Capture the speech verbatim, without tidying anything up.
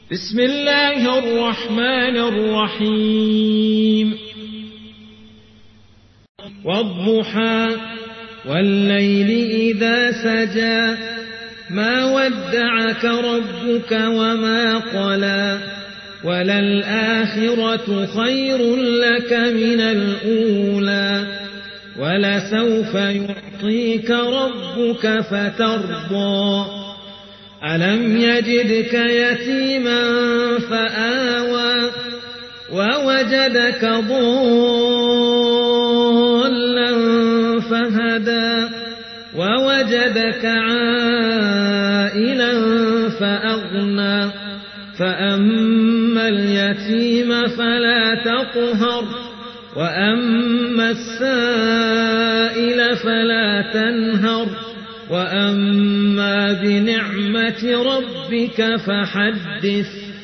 بسم الله الرحمن الرحيم والضحى والليل إذا سجى ما ودعك ربك وما قلى وللآخرة خير لك من الأولى ولسوف يعطيك ربك فترضى ألم يجدك يتيما فآوى ووجدك ضالا فهدى ووجدك عائلا فأغنى فأما اليتيم فلا تقهر وأما السائل فلا تنهر وأما بنعمة ربك فحدث